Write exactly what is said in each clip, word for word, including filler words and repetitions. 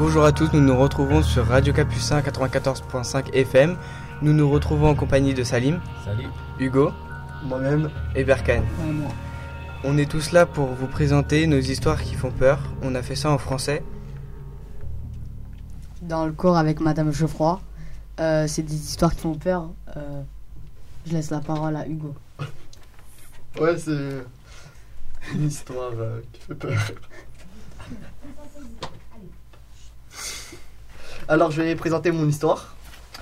Bonjour à tous, nous nous retrouvons sur Radio Capucin quatre-vingt-quatorze virgule cinq F M. Nous nous retrouvons en compagnie de Salim. Salut. Hugo. Moi-même. Et Berkane. Ouais, moi. On est tous là pour vous présenter nos histoires qui font peur. On a fait ça en français. Dans le cours avec Madame Geoffroy. Euh, c'est des histoires qui font peur. Euh, je laisse la parole à Hugo. Ouais, c'est une histoire euh, qui fait peur. Alors, je vais présenter mon histoire.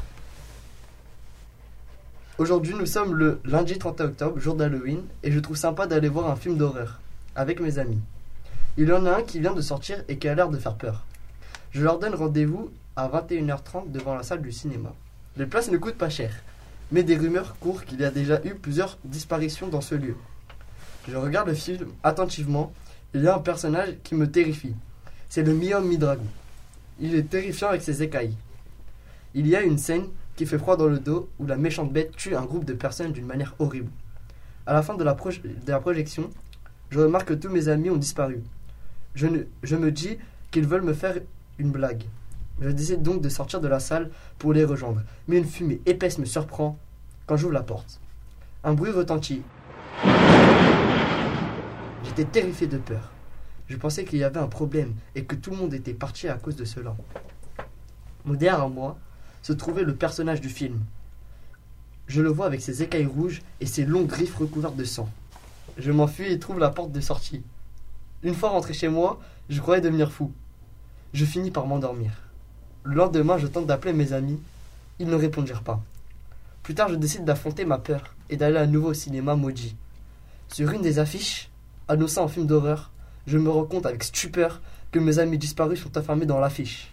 Aujourd'hui, nous sommes le lundi trente et un octobre, jour d'Halloween, et je trouve sympa d'aller voir un film d'horreur avec mes amis. Il y en a un qui vient de sortir et qui a l'air de faire peur. Je leur donne rendez-vous à vingt et une heures trente devant la salle du cinéma. Les places ne coûtent pas cher, mais des rumeurs courent qu'il y a déjà eu plusieurs disparitions dans ce lieu. Je regarde le film attentivement. Il y a un personnage qui me terrifie. C'est le mi-homme mi-dragon. Il est terrifiant avec ses écailles. Il y a une scène qui fait froid dans le dos où la méchante bête tue un groupe de personnes d'une manière horrible. À la fin de la, proje- de la projection, je remarque que tous mes amis ont disparu. Je, ne, je me dis qu'ils veulent me faire une blague. Je décide donc de sortir de la salle pour les rejoindre. Mais une fumée épaisse me surprend quand j'ouvre la porte. Un bruit retentit. J'étais terrifié de peur. Je pensais qu'il y avait un problème et que tout le monde était parti à cause de cela. Derrière moi se trouvait le personnage du film. Je le vois avec ses écailles rouges et ses longues griffes recouvertes de sang. Je m'enfuis et trouve la porte de sortie. Une fois rentré chez moi, je croyais devenir fou. Je finis par m'endormir. Le lendemain, je tente d'appeler mes amis. Ils ne répondirent pas. Plus tard, je décide d'affronter ma peur et d'aller à nouveau au cinéma maudit. Sur une des affiches, annonçant un film d'horreur, je me rends compte avec stupeur que mes amis disparus sont enfermés dans l'affiche.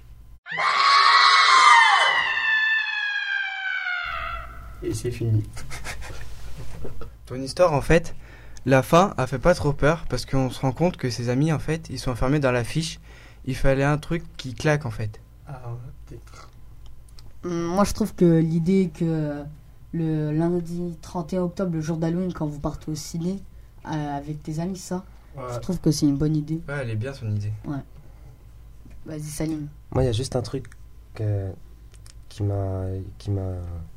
Et c'est fini. Ton histoire, en fait, la fin a fait pas trop peur parce qu'on se rend compte que ses amis, en fait, ils sont enfermés dans l'affiche. Il fallait un truc qui claque, en fait. Ah ouais, peut-être. Moi, je trouve que l'idée que le lundi trente et un octobre, le jour d'Halloween, quand vous partez au ciné euh, avec tes amis, ça, Ouais. je trouve que c'est une bonne idée. Ouais, elle est bien son idée. Vas-y, Salim. Moi, il y a juste un truc euh, qui m'a qui m'a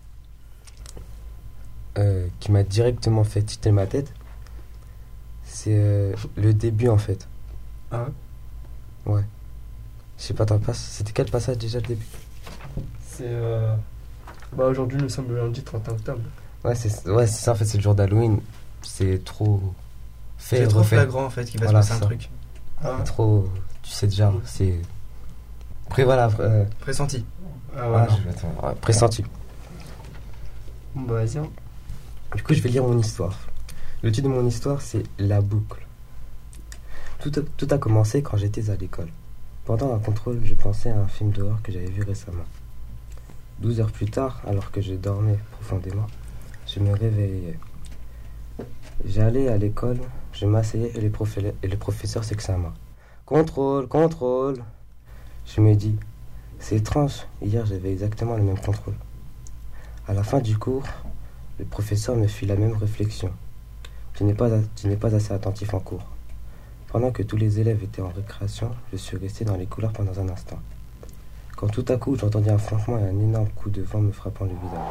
euh, qui m'a directement fait titer ma tête. C'est euh, le début en fait. Ah Ouais. Je sais pas, t'en passes. C'était quel passage déjà le début? C'est euh... Bah aujourd'hui nous sommes le lundi trente et un octobre. Ouais, c'est ouais, c'est ça en fait, c'est le jour d'Halloween. C'est trop fait, C'est trop refait. flagrant, en fait, qu'il va Voilà, se passer un ça. truc. Ah, Trop, tu sais déjà, c'est. Après voilà, après, euh, Pressenti. ah voilà, ouais. je vais attendre. Ouais, pressenti. Bon bah vas-y. Hein. Du coup, je vais lire mon histoire. Le titre de mon histoire, c'est La boucle. Tout a, tout a commencé quand j'étais à l'école. Pendant un contrôle, je pensais à un film d'horreur que j'avais vu récemment. Douze heures plus tard, alors que je dormais profondément, je me réveillais. J'allais à l'école, je m'asseyais et, les profé- et le professeur s'exclama. Contrôle, contrôle. Je me dis, c'est étrange, hier j'avais exactement le même contrôle. À la fin du cours, le professeur me fit la même réflexion. Tu n'es pas, tu n'es pas assez attentif en cours. Pendant que tous les élèves étaient en récréation, je suis resté dans les couloirs pendant un instant. Quand tout à coup, j'entendis un fronçement et un énorme coup de vent me frappant le visage.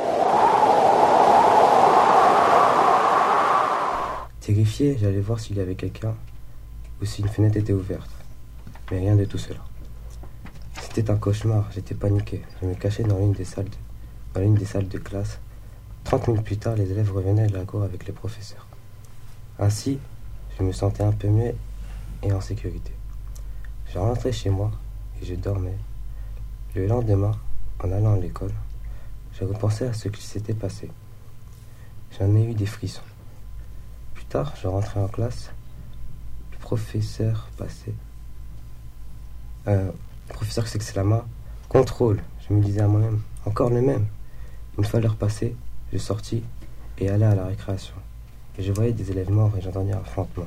Terrifié, j'allais voir s'il y avait quelqu'un ou si une fenêtre était ouverte. Mais rien de tout cela. C'était un cauchemar, j'étais paniqué. Je me cachais dans l'une des salles de, dans l'une des salles de classe. Trente minutes plus tard, les élèves revenaient de la cour avec les professeurs. Ainsi, je me sentais un peu mieux et en sécurité. Je rentrais chez moi et je dormais. Le lendemain, en allant à l'école, je repensais à ce qui s'était passé. J'en ai eu des frissons. Plus tard, je rentrais en classe. Le professeur passait. Euh, le professeur s'exclama « Contrôle !» Je me disais à moi-même « Encore le même !» Une fois l'heure passée, je sortis et allais à la récréation. Et je voyais des élèves morts et j'entendais un frontement.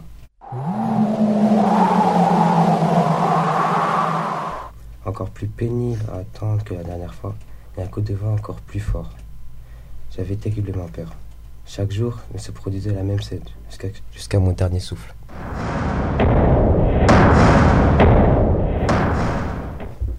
Encore plus pénible à attendre que la dernière fois, et un coup de vent encore plus fort. J'avais terriblement peur. Chaque jour, il se produisait la même scène, jusqu'à, jusqu'à mon dernier souffle.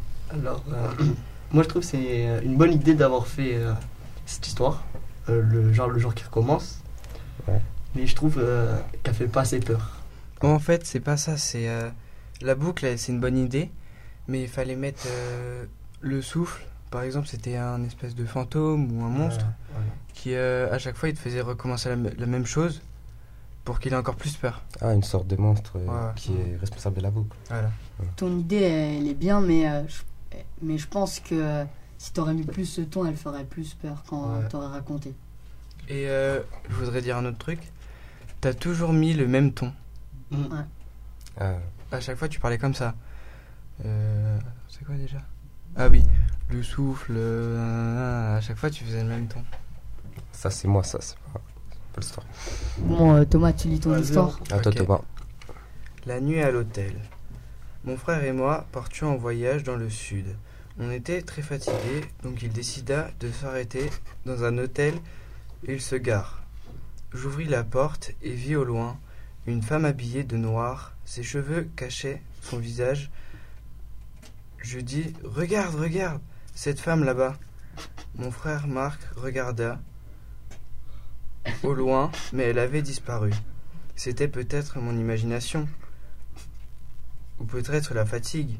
euh, moi je trouve que c'est une bonne idée d'avoir fait euh, cette histoire, euh, le, genre, le jour qui recommence. Ouais. Mais je trouve euh, qu'elle fait pas assez peur. Bon, en fait, c'est pas ça, c'est... euh, la boucle, elle, c'est une bonne idée, mais il fallait mettre euh, le souffle. Par exemple, c'était un espèce de fantôme ou un monstre Ouais, ouais. qui, euh, à chaque fois, il te faisait recommencer la, la même chose pour qu'il ait encore plus peur. Ah, une sorte de monstre euh, Ouais. qui est responsable de la boucle. Voilà. Ton idée, elle est bien, mais, euh, je, mais je pense que euh, si t'aurais mis plus ce ton, elle ferait plus peur quand Ouais. t'aurais raconté. Et euh, je voudrais dire un autre truc. T'as toujours mis le même ton. Mm. Ah, À chaque fois, tu parlais comme ça. Euh, c'est quoi déjà? Ah oui, le souffle. euh, à chaque fois, tu faisais le même ton. ça, c'est moi, ça, c'est pas, c'est pas l'histoire. Bon, euh, Thomas, tu lis ton Vas-y. histoire. À toi, Ok. Thomas. La nuit à l'hôtel. Mon frère et moi partions en voyage dans le sud. On était très fatigués, donc il décida de s'arrêter dans un hôtel et il se gare. J'ouvris la porte et vis au loin une femme habillée de noir. Ses cheveux cachaient son visage. Je dis « Regarde, regarde, cette femme là-bas !» Mon frère Marc regarda au loin, mais elle avait disparu. C'était peut-être mon imagination, ou peut-être la fatigue,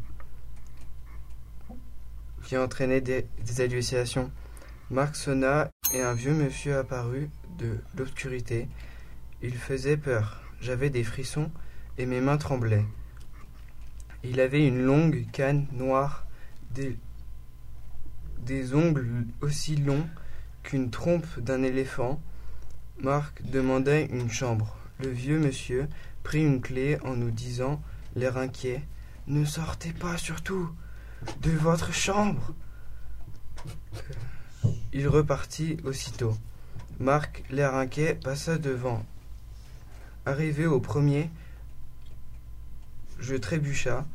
qui entraînait des, des hallucinations. Marc sonna et un vieux monsieur apparut de l'obscurité. Il faisait peur. J'avais des frissons et mes mains tremblaient. Il avait une longue canne noire, des, des ongles aussi longs qu'une trompe d'un éléphant. Marc demandait une chambre. Le vieux monsieur prit une clé en nous disant, l'air inquiet, « Ne sortez pas surtout de votre chambre !» Il repartit aussitôt. Marc, l'air inquiet, passa devant. Arrivé au premier, je trébucha.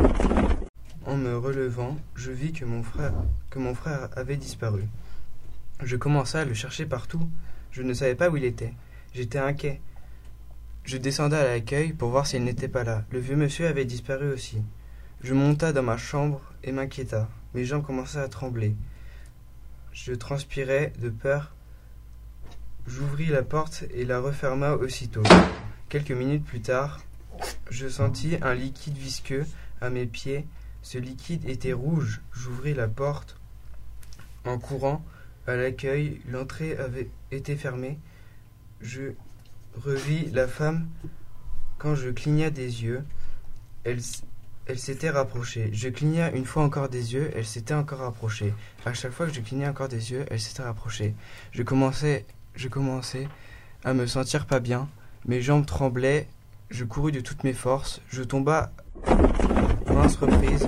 En me relevant, je vis que mon frère, que mon frère avait disparu. Je commença à le chercher partout. Je ne savais pas où il était. J'étais inquiet. Je descendis à l'accueil pour voir s'il n'était pas là. Le vieux monsieur avait disparu aussi. Je monta dans ma chambre et m'inquiéta. Mes jambes commençaient à trembler. Je transpirais de peur. J'ouvris la porte et la referma aussitôt. Quelques minutes plus tard, je sentis un liquide visqueux à mes pieds. Ce liquide était rouge. J'ouvris la porte en courant à l'accueil. L'entrée avait été fermée. Je revis la femme. Quand je cligna des yeux, elle, elle s'était rapprochée. Je cligna une fois encore des yeux, elle s'était encore rapprochée. À chaque fois que je clignais encore des yeux, elle s'était rapprochée. Je commençais, je commençais à me sentir pas bien. Mes jambes tremblaient. Je courus de toutes mes forces. Je tomba maintes reprises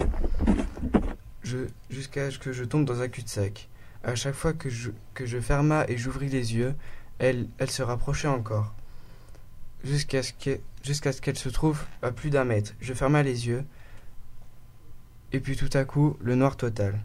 je, jusqu'à ce que je tombe dans un cul-de-sac. À chaque fois que je, que je ferma et j'ouvris les yeux, elle, elle se rapprochait encore. Jusqu'à ce que, jusqu'à ce qu'elle se trouve à plus d'un mètre. Je ferma les yeux. Et puis tout à coup, le noir total.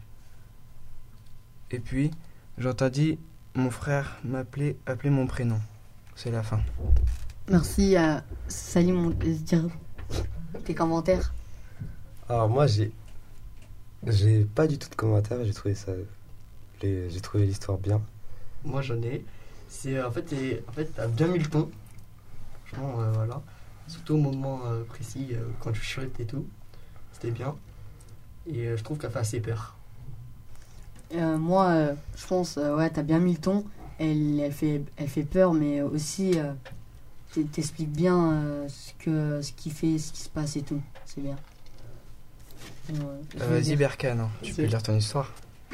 Et puis, j'entendis mon frère m'appeler appeler mon prénom. C'est la fin. Merci à Salim, on peut se dire tes commentaires. Alors moi j'ai j'ai pas du tout de commentaires, j'ai trouvé ça les- j'ai trouvé l'histoire bien. Moi j'en ai. C'est euh, en fait, t'es- en fait t'as bien mis le ton. Franchement, euh, voilà. Surtout au moment euh, précis, euh, quand tu chuchotes et tout. C'était bien. Et euh, je trouve qu'elle fait assez peur. Euh, moi, euh, je pense, euh, ouais, t'as bien mis le ton. Elle, elle, fait, elle fait peur, mais aussi, euh, t- t'expliques bien euh, ce, que, ce qui fait, ce qui se passe et tout. C'est bien. Ouais, je Euh, vais Vas-y dire. Berkane, hein. tu peux lire ton histoire.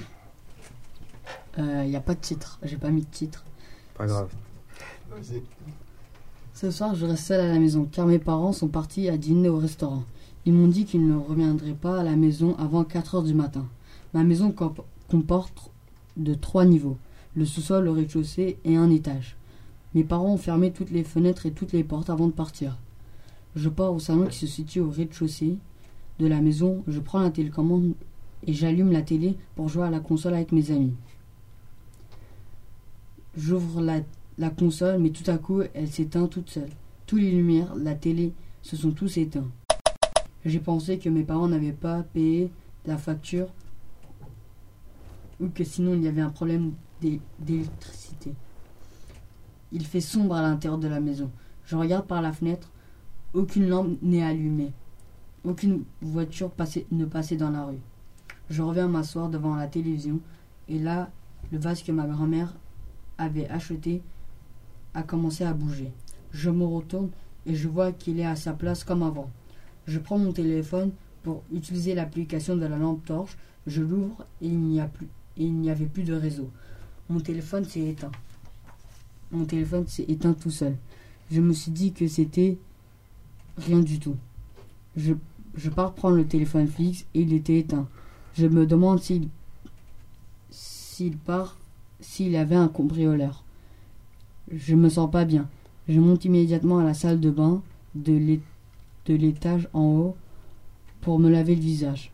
Il n'y a pas de titre. J'ai pas mis de titre. Pas grave. Vas-y. Ce soir, je reste seule à la maison car mes parents sont partis à dîner au restaurant. Ils m'ont dit qu'ils ne reviendraient pas à la maison avant quatre heures du matin. Ma maison comp- comporte de trois niveaux, le sous-sol, le rez-de-chaussée et un étage. Mes parents ont fermé toutes les fenêtres et toutes les portes avant de partir. Je pars au salon qui se situe au rez-de-chaussée de la maison, je prends la télécommande et j'allume la télé pour jouer à la console avec mes amis. J'ouvre la, la console, mais tout à coup, elle s'éteint toute seule. Toutes les lumières, la télé, se sont tous éteints. J'ai pensé que mes parents n'avaient pas payé la facture ou que sinon il y avait un problème d'é- d'électricité. Il fait sombre à l'intérieur de la maison. Je regarde par la fenêtre. Aucune lampe n'est allumée. Aucune voiture passait- ne passait dans la rue. Je reviens m'asseoir devant la télévision et là, le vase que ma grand-mère avait acheté a commencé à bouger. Je me retourne et je vois qu'il est à sa place comme avant. Je prends mon téléphone pour utiliser l'application de la lampe torche. Je l'ouvre et il n'y a plus, et il n'y avait plus de réseau. Mon téléphone s'est éteint. Mon téléphone s'est éteint tout seul. Je me suis dit que c'était rien du tout. Je, je pars prendre le téléphone fixe et il était éteint. Je me demande s'il s'il part, s'il avait un cambrioleur. Je me sens pas bien. Je monte immédiatement à la salle de bain de l'é- de l'étage en haut pour me laver le visage.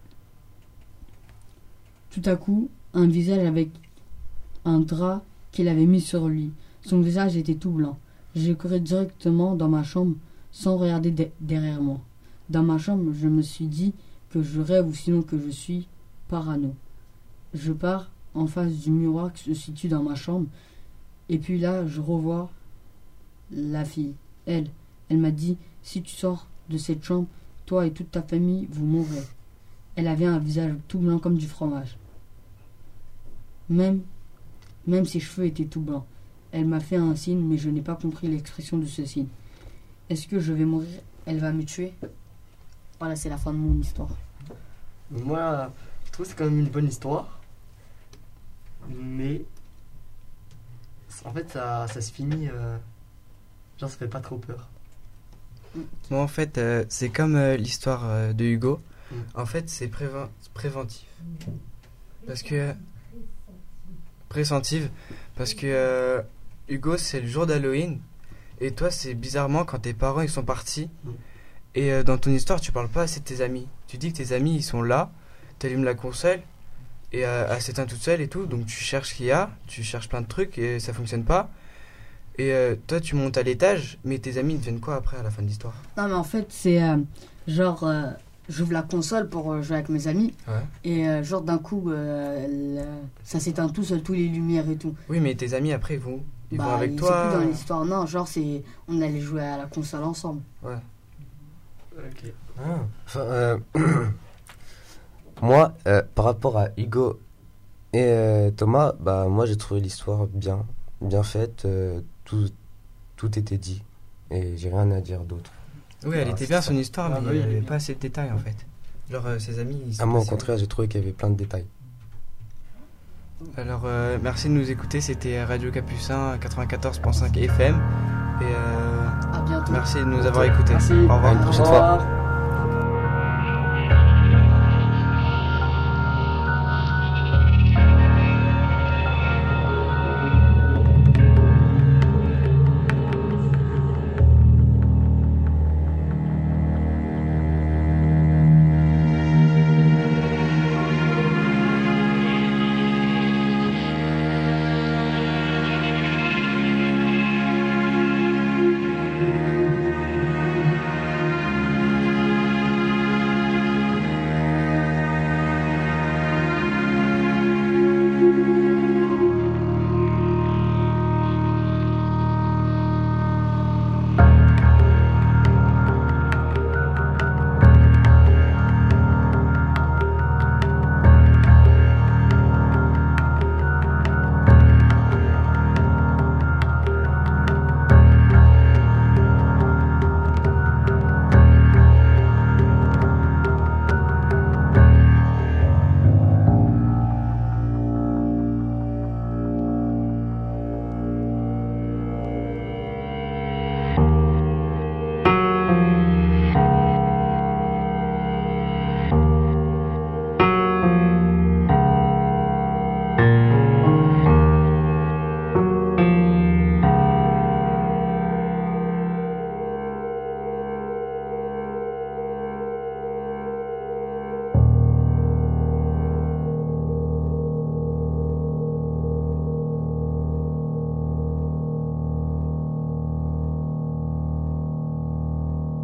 Tout à coup, un visage avec un drap qu'il avait mis sur lui. Son visage était tout blanc. J'ai couru directement dans ma chambre sans regarder de- derrière moi. Dans ma chambre, je me suis dit que je rêve ou sinon que je suis parano. Je pars en face du miroir qui se situe dans ma chambre et puis là, je revois la fille. Elle, elle m'a dit, si tu sors de cette chambre, toi et toute ta famille, vous mourrez. Elle avait un visage tout blanc comme du fromage. Même, même ses cheveux étaient tout blancs. Elle m'a fait un signe, mais je n'ai pas compris l'expression de ce signe. Est-ce que je vais mourir? Elle va me tuer? Voilà, c'est la fin de mon histoire. Moi, je trouve que c'est quand même une bonne histoire. Mais en fait, ça, ça se finit. euh, Genre, ça fait pas trop peur. Moi, en fait, euh, c'est comme euh, l'histoire euh, de Hugo. Mm. En fait, c'est préven- préventif. Parce que. Pressentive. Parce que euh, Hugo, c'est le jour d'Halloween. Et toi, c'est bizarrement quand tes parents ils sont partis. Mm. Et euh, dans ton histoire, tu parles pas assez de tes amis. Tu dis que tes amis ils sont là. T'allumes la console. Et euh, elle s'éteint toute seule et tout. Donc tu cherches ce qu'il y a. Tu cherches plein de trucs et ça fonctionne pas. Et euh, toi, tu montes à l'étage. Mais tes amis ils deviennent quoi après à la fin de l'histoire? Non, mais en fait, c'est euh, genre, euh, j'ouvre la console pour euh, jouer avec mes amis. Ouais. Et euh, genre, d'un coup, euh, le- ça s'éteint tout seul, tous les lumières et tout. Oui, mais tes amis après ils vont, ils Bah, vont avec ils toi. sont plus dans l'histoire. Non, genre, c'est, on allait jouer à la console ensemble. Ouais. Ok. Ah, enfin, euh, moi, euh, par rapport à Hugo et euh, Thomas, bah moi j'ai trouvé l'histoire bien, bien faite. euh, tout, tout était dit et j'ai rien à dire d'autre. Oui, elle Ah, était c'est bien ça. son histoire, Ah, mais bah il oui, n'y avait oui. pas assez de détails en fait. Genre euh, ses amis. Ils sont Ah, moi au passés- contraire, j'ai trouvé qu'il y avait plein de détails. Alors euh, merci de nous écouter, c'était Radio Capucin quatre-vingt-quatorze virgule cinq F M. Et euh, À bientôt. merci de nous avoir écoutés. Merci. Au revoir. À une prochaine Au fois. revoir.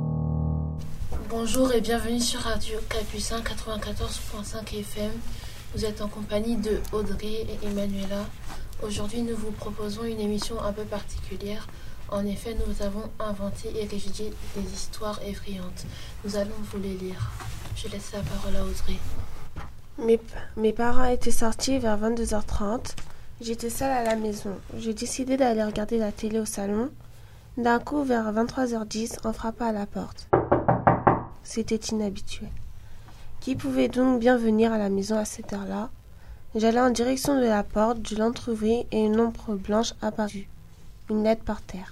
Bonjour et bienvenue sur Radio Capucin quatre-vingt-quatorze virgule cinq F M. Vous êtes en compagnie de Audrey et Emmanuela. Aujourd'hui, nous vous proposons une émission un peu particulière. En effet, nous avons inventé et rédigé des histoires effrayantes. Nous allons vous les lire. Je laisse la parole à Audrey. Mes, mes parents étaient sortis vers vingt-deux heures trente. J'étais seule à la maison. J'ai décidé d'aller regarder la télé au salon. D'un coup, vers vingt-trois heures dix, on frappa à la porte. C'était inhabituel. Qui pouvait donc bien venir à la maison à cette heure-là? J'allai en direction de la porte, je l'entrouvris et une ombre blanche apparut. Une lettre par terre.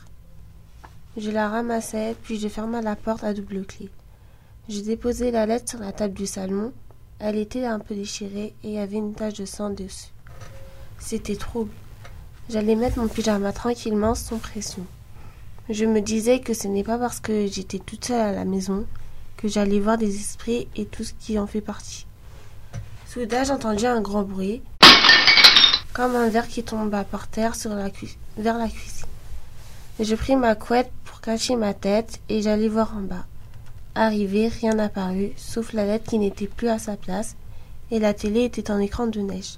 Je la ramassai, puis je ferma la porte à double clé. Je déposai la lettre sur la table du salon. Elle était un peu déchirée et il y avait une tache de sang dessus. C'était trouble. J'allais mettre mon pyjama tranquillement, sans pression. Je me disais que ce n'est pas parce que j'étais toute seule à la maison que j'allais voir des esprits et tout ce qui en fait partie. Soudain, j'entendis un grand bruit, comme un verre qui tomba par terre sur la cu- vers la cuisine. Je pris ma couette pour cacher ma tête et j'allais voir en bas. Arrivé, rien n'apparut, sauf la lettre qui n'était plus à sa place, et la télé était en écran de neige.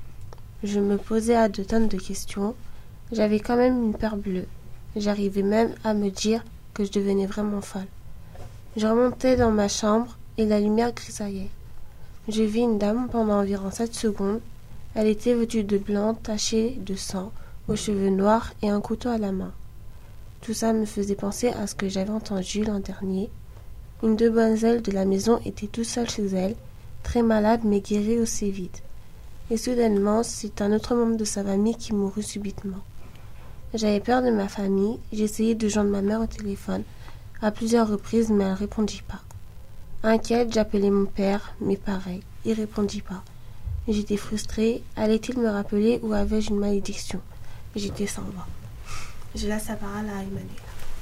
Je me posais à deux tonnes de questions. J'avais quand même une peur bleue. J'arrivais même à me dire que je devenais vraiment folle. Je remontai dans ma chambre et la lumière grisaillait. Je vis une dame pendant environ sept secondes. Elle était vêtue de blanc, tachée de sang, aux cheveux noirs et un couteau à la main. Tout ça me faisait penser à ce que j'avais entendu l'an dernier. Une demoiselle de la maison était toute seule chez elle, très malade mais guérie aussi vite. Et soudainement, c'est un autre membre de sa famille qui mourut subitement. J'avais peur de ma famille, j'essayais de joindre ma mère au téléphone à plusieurs reprises, mais elle ne répondit pas. Inquiète, j'appelais mon père, mais pareil, il ne répondit pas. J'étais frustrée, allait-il me rappeler ou avais-je une malédiction? J'étais sans voix. Je laisse la parole à Emmanuel.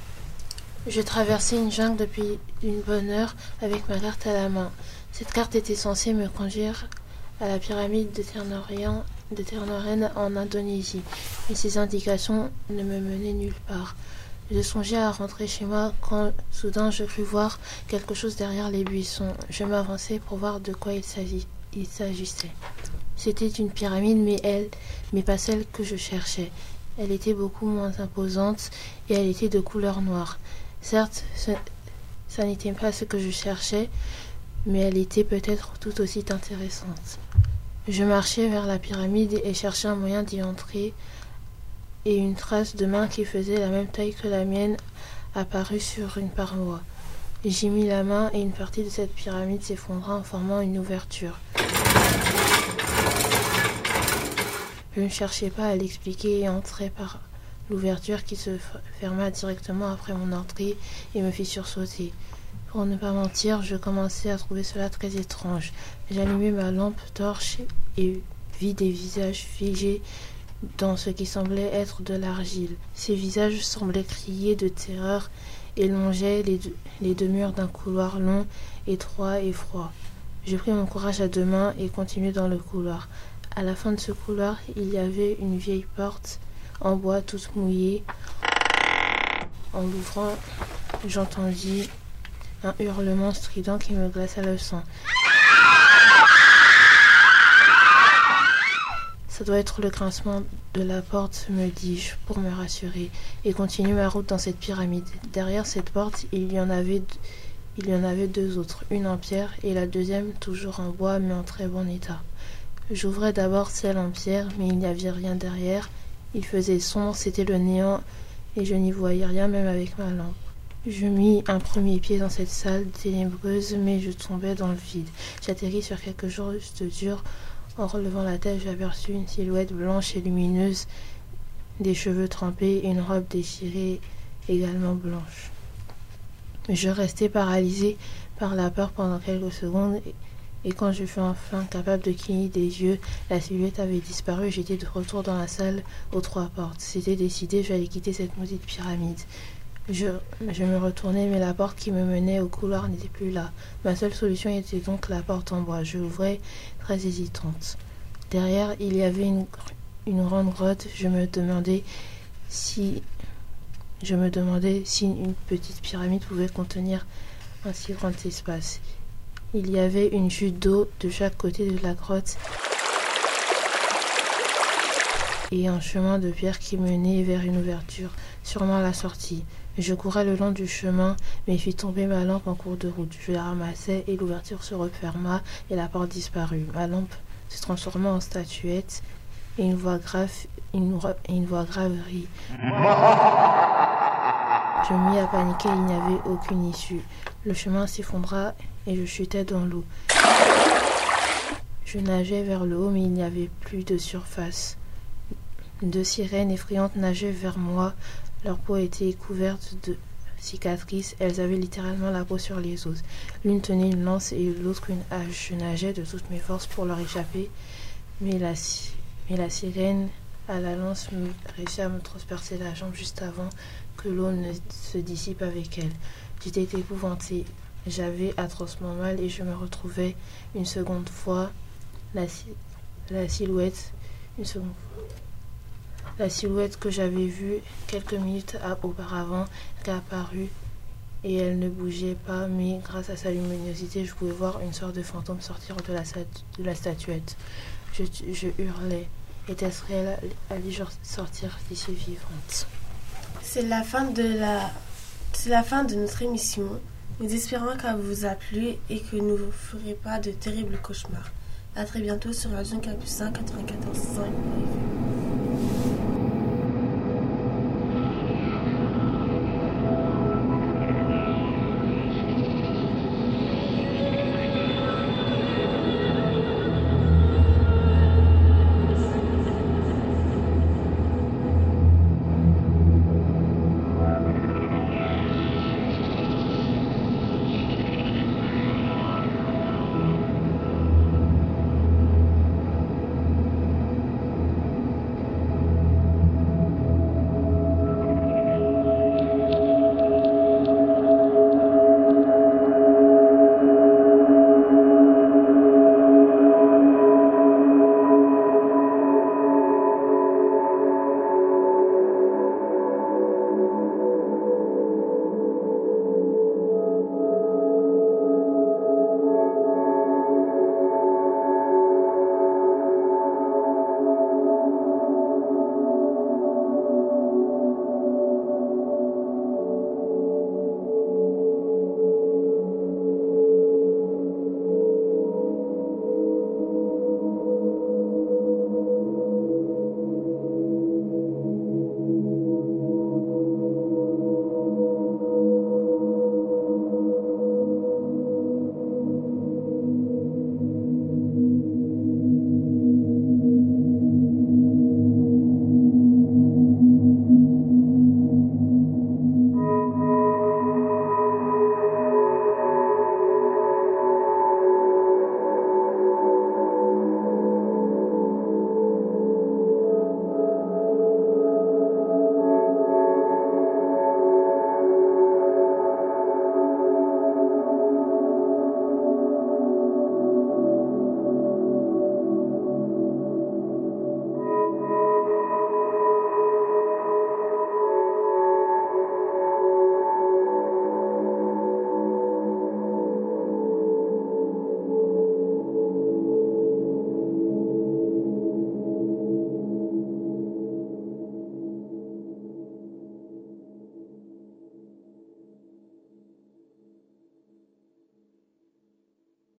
Je traversais une jungle depuis une bonne heure avec ma carte à la main. Cette carte était censée me conduire à la pyramide de Ternoren, de Ternoren en Indonésie, mais ces indications ne me menaient nulle part. Je songeais à rentrer chez moi quand soudain je crus voir quelque chose derrière les buissons. Je m'avançai pour voir de quoi il s'agit, il s'agissait. C'était une pyramide, mais elle, mais pas celle que je cherchais. Elle était beaucoup moins imposante et elle était de couleur noire. Certes, ce, ça n'était pas ce que je cherchais, mais elle était peut-être tout aussi intéressante. Je marchais vers la pyramide et cherchais un moyen d'y entrer, et une trace de main qui faisait la même taille que la mienne apparut sur une paroi. J'y mis la main et une partie de cette pyramide s'effondra en formant une ouverture. Je ne cherchais pas à l'expliquer et entrai par l'ouverture qui se ferma directement après mon entrée et me fit sursauter. Pour ne pas mentir, je commençais à trouver cela très étrange. J'allumai ma lampe torche et vis des visages figés dans ce qui semblait être de l'argile. Ces visages semblaient crier de terreur et longeaient les deux, les deux murs d'un couloir long, étroit et froid. Je pris mon courage à deux mains et continuai dans le couloir. À la fin de ce couloir, il y avait une vieille porte en bois toute mouillée. En l'ouvrant, j'entendis un hurlement strident qui me glaça le sang. Ça doit être le grincement de la porte, me dis-je, pour me rassurer, et continuai ma route dans cette pyramide. Derrière cette porte, il y en avait, il y en avait deux autres, une en pierre et la deuxième toujours en bois, mais en très bon état. J'ouvrais d'abord celle en pierre, mais il n'y avait rien derrière. Il faisait sombre, c'était le néant, et je n'y voyais rien même avec ma lampe. Je mis un premier pied dans cette salle ténébreuse, mais je tombais dans le vide. J'atterris sur quelque chose de dur. En relevant la tête, j'aperçus une silhouette blanche et lumineuse, des cheveux trempés et une robe déchirée également blanche. Je restai paralysé par la peur pendant quelques secondes, et quand je fus enfin capable de cligner des yeux, la silhouette avait disparu et j'étais de retour dans la salle aux trois portes. C'était décidé, j'allais quitter cette maudite pyramide. Je, je me retournai, mais la porte qui me menait au couloir n'était plus là. Ma seule solution était donc la porte en bois. Je l'ouvrais, très hésitante. Derrière, il y avait une, une grande grotte. Je me demandais si, je me demandais si une petite pyramide pouvait contenir un si grand espace. Il y avait une chute d'eau de chaque côté de la grotte et un chemin de pierre qui menait vers une ouverture, sûrement la sortie. Je courais le long du chemin, mais fis tomber ma lampe en cours de route. Je la ramassai et l'ouverture se referma et la porte disparut. Ma lampe se transforma en statuette et une voix grave, une, et une voix grave rit. Je me mis à paniquer, il n'y avait aucune issue. Le chemin s'effondra et je chutais dans l'eau. Je nageais vers le haut, mais il n'y avait plus de surface. Deux sirènes effrayantes nageaient vers moi. Leur peau était couverte de cicatrices. Elles avaient littéralement la peau sur les os. L'une tenait une lance et l'autre une hache. Je nageais de toutes mes forces pour leur échapper, mais la, mais la sirène à la lance me réussit à me transpercer la jambe juste avant que l'eau ne se dissipe avec elle. J'étais épouvantée. J'avais atrocement mal et je me retrouvais une seconde fois la, la silhouette, une seconde fois. La silhouette que j'avais vue quelques minutes auparavant réapparut et elle ne bougeait pas, mais grâce à sa luminosité, je pouvais voir une sorte de fantôme sortir de la, de la statuette. Je, je hurlais. Était-ce réel? Allais-je sortir d'ici vivante? C'est la fin de la, c'est la fin de notre émission. Nous espérons qu'elle vous a plu et que nous ne vous ferez pas de terribles cauchemars. À très bientôt sur Radio Campus un quatre-vingt-quatorze point cinq.